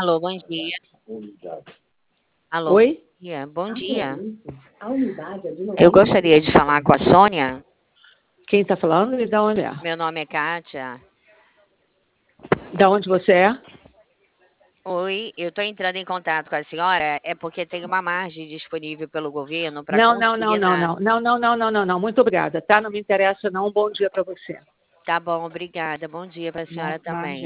Alô, bom dia. Alô, bom Oi? dia. Bom dia. Eu gostaria de falar com a Sônia. Quem está falando e de onde é? Meu nome é Kátia. Da onde você é? Oi, eu estou entrando em contato com a senhora, é porque tem uma margem disponível pelo governo para Não, não, não, construir não, na... não, não, não, não, não, não, não. Muito obrigada, tá? Não me interessa, não. Um bom dia para você. Tá bom, obrigada. Bom dia para a senhora também.